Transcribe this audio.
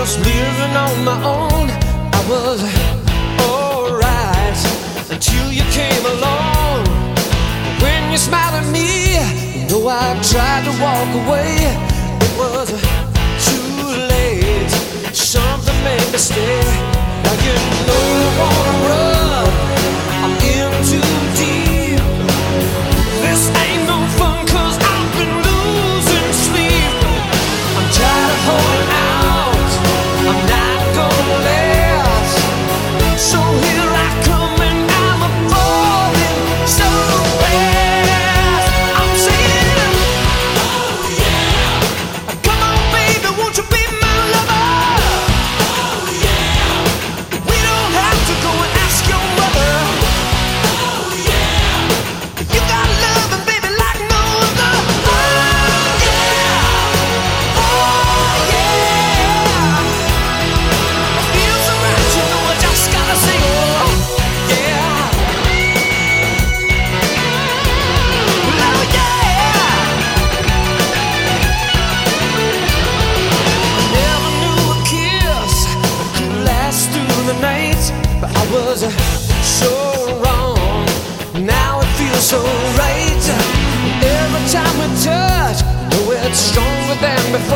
was living on my own. I was alright until you came along. When you smiled at me, though I tried to walk away, it was too late. Something made me stay. Now you know I wanna run. I'm in too deep. This ain't no fun 'cause I've been losing sleep. I'm tired of holding out. I'm not gonna last. So here I come and I'm a falling so fast. I'm saying, oh yeah. Come on baby, won't you be my lover? Oh yeah. We don't have to go and ask your mother. Oh yeah. You got loving baby like no other. Oh yeah. Oh yeah. Feels so right, you know I just gotta say, oh yeah. Oh yeah. I never knew a kiss could last through the night, but I was so wrong. Now it feels so right. Every time we touch, oh, it's stronger than before.